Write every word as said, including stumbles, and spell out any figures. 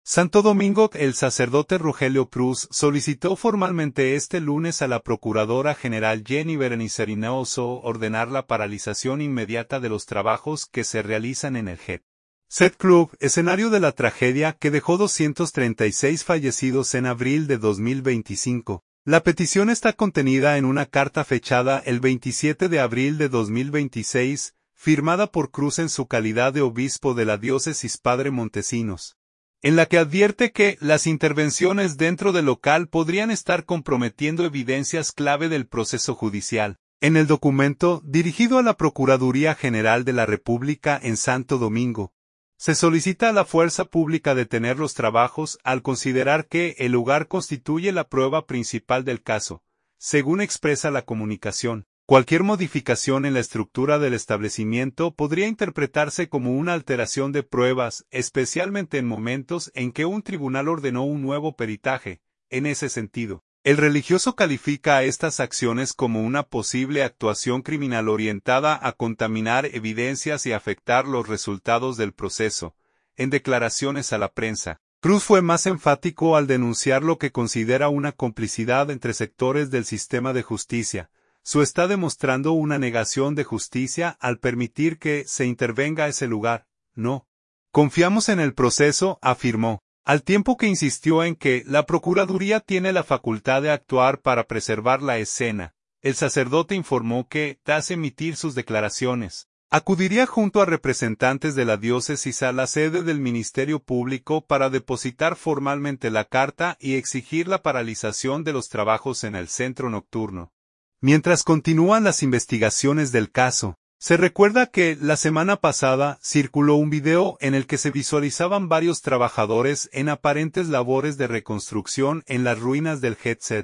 Santo Domingo. El sacerdote Rogelio Cruz solicitó formalmente este lunes a la Procuradora General Jenny Berenice Reynoso ordenar la paralización inmediata de los trabajos que se realizan en el Jet Set Club, escenario de la tragedia que dejó doscientos treinta y seis fallecidos en abril de dos mil veinticinco. La petición está contenida en una carta fechada el veintisiete de abril de dos mil veintiséis, firmada por Cruz en su calidad de obispo de la diócesis Padre Montesinos, en la que advierte que las intervenciones dentro del local podrían estar comprometiendo evidencias clave del proceso judicial. En el documento, dirigido a la Procuraduría General de la República en Santo Domingo, se solicita a la fuerza pública detener los trabajos al considerar que el lugar constituye la prueba principal del caso, según expresa la comunicación. Cualquier modificación en la estructura del establecimiento podría interpretarse como una alteración de pruebas, especialmente en momentos en que un tribunal ordenó un nuevo peritaje. En ese sentido, el religioso califica a estas acciones como una posible actuación criminal orientada a contaminar evidencias y afectar los resultados del proceso. En declaraciones a la prensa, Cruz fue más enfático al denunciar lo que considera una complicidad entre sectores del sistema de justicia. Su está demostrando una negación de justicia al permitir que se intervenga ese lugar. No confiamos en el proceso, afirmó, al tiempo que insistió en que la Procuraduría tiene la facultad de actuar para preservar la escena. El sacerdote informó que, tras emitir sus declaraciones, acudiría junto a representantes de la diócesis a la sede del Ministerio Público para depositar formalmente la carta y exigir la paralización de los trabajos en el centro nocturno. Mientras continúan las investigaciones del caso, se recuerda que la semana pasada circuló un video en el que se visualizaban varios trabajadores en aparentes labores de reconstrucción en las ruinas del Jet Set.